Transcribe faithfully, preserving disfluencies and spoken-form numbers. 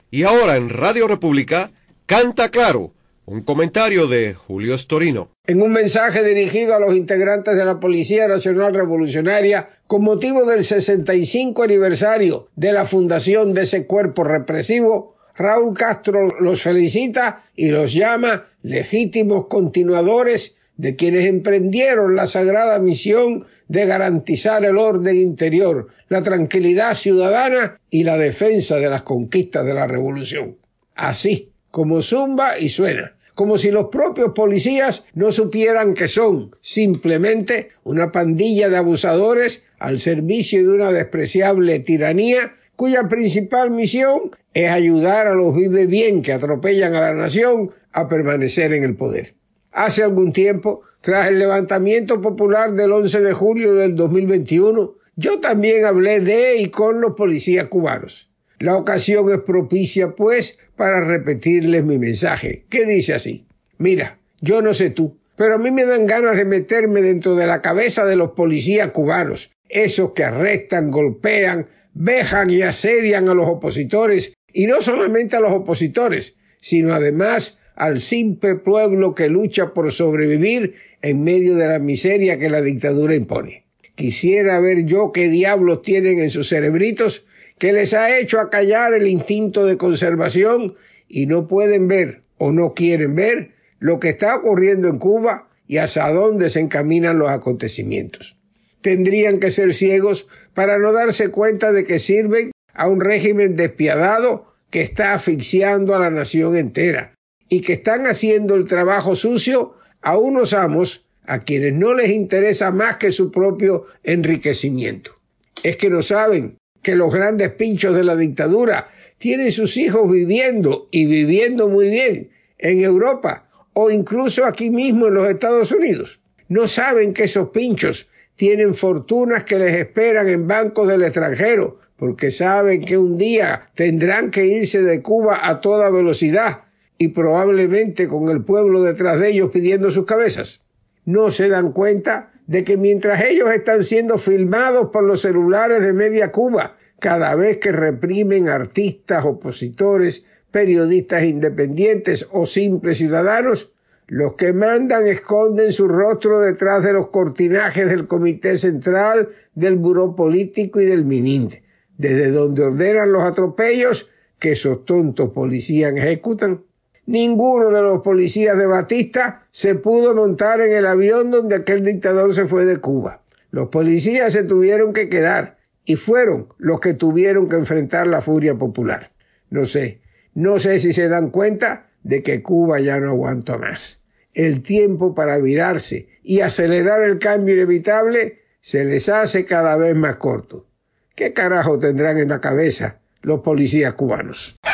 Y ahora en Radio República, Canta Claro, un comentario de Julio Storino. En un mensaje dirigido a los integrantes de la Policía Nacional Revolucionaria con motivo del sesenta y cinco aniversario de la fundación de ese cuerpo represivo, Raúl Castro los felicita y los llama legítimos continuadores de quienes emprendieron la sagrada misión de garantizar el orden interior, la tranquilidad ciudadana y la defensa de las conquistas de la revolución. Así como zumba y suena, como si los propios policías no supieran que son simplemente una pandilla de abusadores al servicio de una despreciable tiranía cuya principal misión es ayudar a los vive bien que atropellan a la nación a permanecer en el poder. Hace algún tiempo, tras el levantamiento popular del once de julio del dos mil veintiuno, yo también hablé de y con los policías cubanos. La ocasión es propicia, pues, para repetirles mi mensaje, que dice así: mira, yo no sé tú, pero a mí me dan ganas de meterme dentro de la cabeza de los policías cubanos, esos que arrestan, golpean, vejan y asedian a los opositores, y no solamente a los opositores, sino además al simple pueblo que lucha por sobrevivir en medio de la miseria que la dictadura impone. Quisiera ver yo qué diablos tienen en sus cerebritos que les ha hecho acallar el instinto de conservación y no pueden ver o no quieren ver lo que está ocurriendo en Cuba y hacia dónde se encaminan los acontecimientos. Tendrían que ser ciegos para no darse cuenta de que sirven a un régimen despiadado que está asfixiando a la nación entera y que están haciendo el trabajo sucio a unos amos a quienes no les interesa más que su propio enriquecimiento. Es que no saben que los grandes pinchos de la dictadura tienen sus hijos viviendo y viviendo muy bien en Europa o incluso aquí mismo en los Estados Unidos. No saben que esos pinchos tienen fortunas que les esperan en bancos del extranjero porque saben que un día tendrán que irse de Cuba a toda velocidad y probablemente con el pueblo detrás de ellos pidiendo sus cabezas. No se dan cuenta de que mientras ellos están siendo filmados por los celulares de media Cuba, cada vez que reprimen artistas, opositores, periodistas independientes o simples ciudadanos, los que mandan esconden su rostro detrás de los cortinajes del Comité Central, del Buró Político y del MININDE, desde donde ordenan los atropellos que esos tontos policías ejecutan. Ninguno de los policías de Batista se pudo montar en el avión donde aquel dictador se fue de Cuba. Los policías se tuvieron que quedar y fueron los que tuvieron que enfrentar la furia popular. No sé, no sé si se dan cuenta de que Cuba ya no aguanta más. El tiempo para virarse y acelerar el cambio inevitable se les hace cada vez más corto. ¿Qué carajo tendrán en la cabeza los policías cubanos?